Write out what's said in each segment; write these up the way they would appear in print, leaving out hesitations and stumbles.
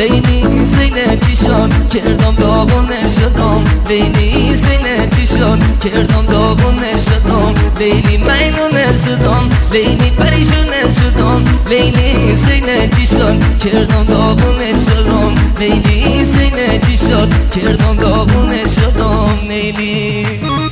لیلی سینه چیشان کردم داغونه شدم لیلی سینه چیشان کردم داغونه شدم لیلی مینونه شدم لیلی پریشونه شدم لیلی سینه چیشان کردم داغونه شدم لیلی سینه چیشان کردم داغونه شدم لیلی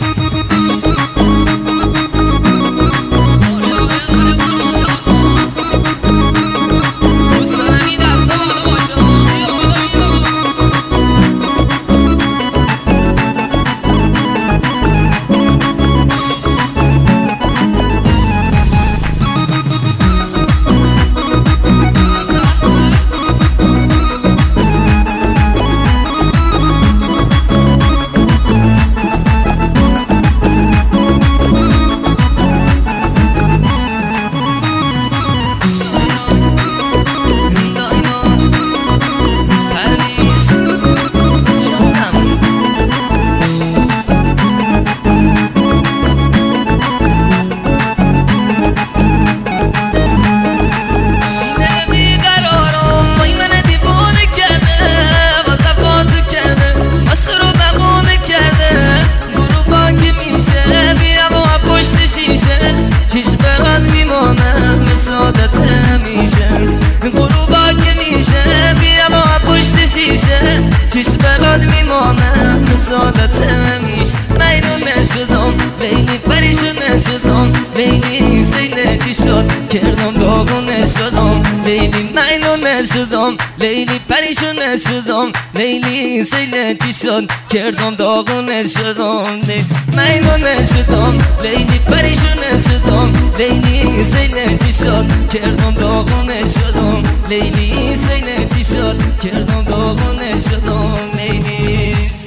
چشم برات میمانم سعادت میشه غروبا که میشه بیا با پشت شیشه چشم برات میمانم سعادت میشه مینونه شدم لیلی پریشونه شدم لیلی سینه چی شد کردم داغونه شدم لیلی مینونه شدم لیلی پریشونه شدم لیلی سینه چی شد کردم داغونه شدم مینونه شدم لیلی پریشونه شدم لیلی سینه چی شد کردم داغونه شدم لیلی سینه چی شد کردم داغونه شدم لیلی